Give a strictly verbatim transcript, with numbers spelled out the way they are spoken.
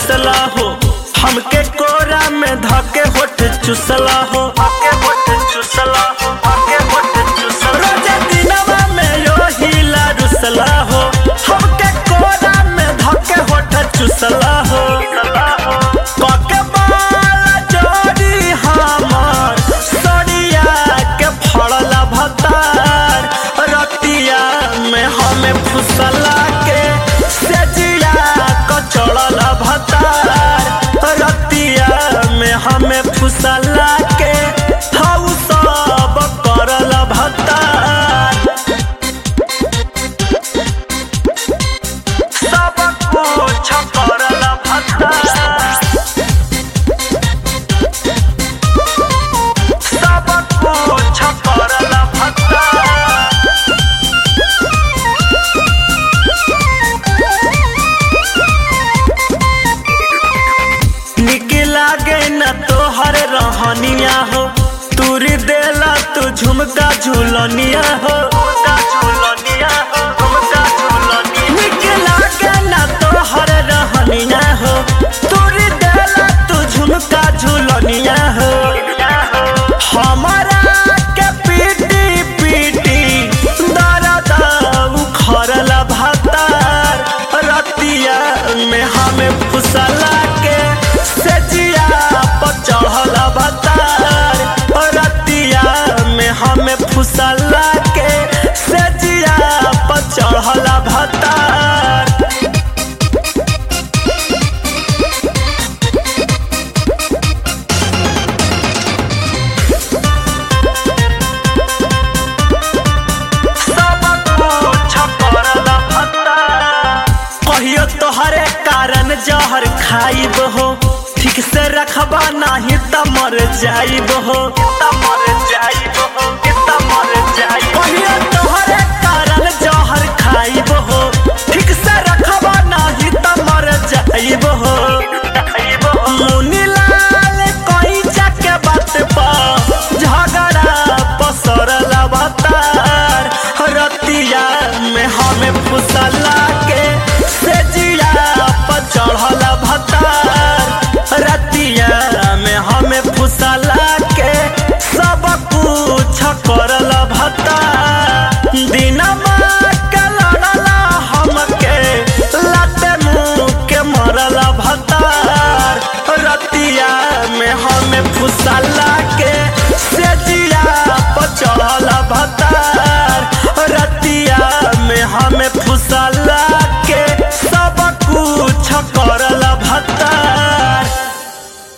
रुसला हो, हमके कोरा में धके होठ चुसला हो, आके होठ चुसला हो, आके होठ चुसला। रोजे दिनवा में यो हिला रुसला हो, हमके कोरा में धके होठ चुसला हो। कके बाल जोड़ी हमर सड़िया के फड़ला भतार, रतिया में हमें फुसला के सेजिया को चढ़ला भतार, रतिया में हमें फुसला के हाउ सब करला भतार। सब कुछ करला भतार, सब कुछ करला भतार। निक लागे न तोहर रहनिया हो, तूरी देला तू झुमका झुलनिया हो, झुमका झुलनिया हो, झुमका झुलनिया। निक लागे न तोहर रहनिया हो, तूरी देला तू झुमका झुलनिया हो। हमारा के पीटी पीटी दर्द उखड़ला भतार, रतिया में हमें फुसला के सेजिया पर चढ़ला भतार, रतिया में हमें फुसला के सेजिया पर चढ़ला भतार। सब कुछ करला भतार, कहियो तोहरे कारण जहर खाइब हो, ठीक से रखबा नहीं त मर जाइब हो, त मर जाइब हो, त मर जाइब। कहियो तोहरे कारण जहर खाइब हो, ठीक से रखबा नहीं त मर जाइब हो। मुनीलाल कोई जाके बात पा झगड़ा पसरला भतार, रतिया में हमें फुसला के सेजिया पर चढ़ला भतार, रतिया में हमें फुसला के सब कुछ करला भतार। दिनमा के लड़ला हमके लाते मुँह के मरला भतार, रतिया में हमें फुसला के सेजिया पर चढ़ला भतार, रतिया में हमें फुसला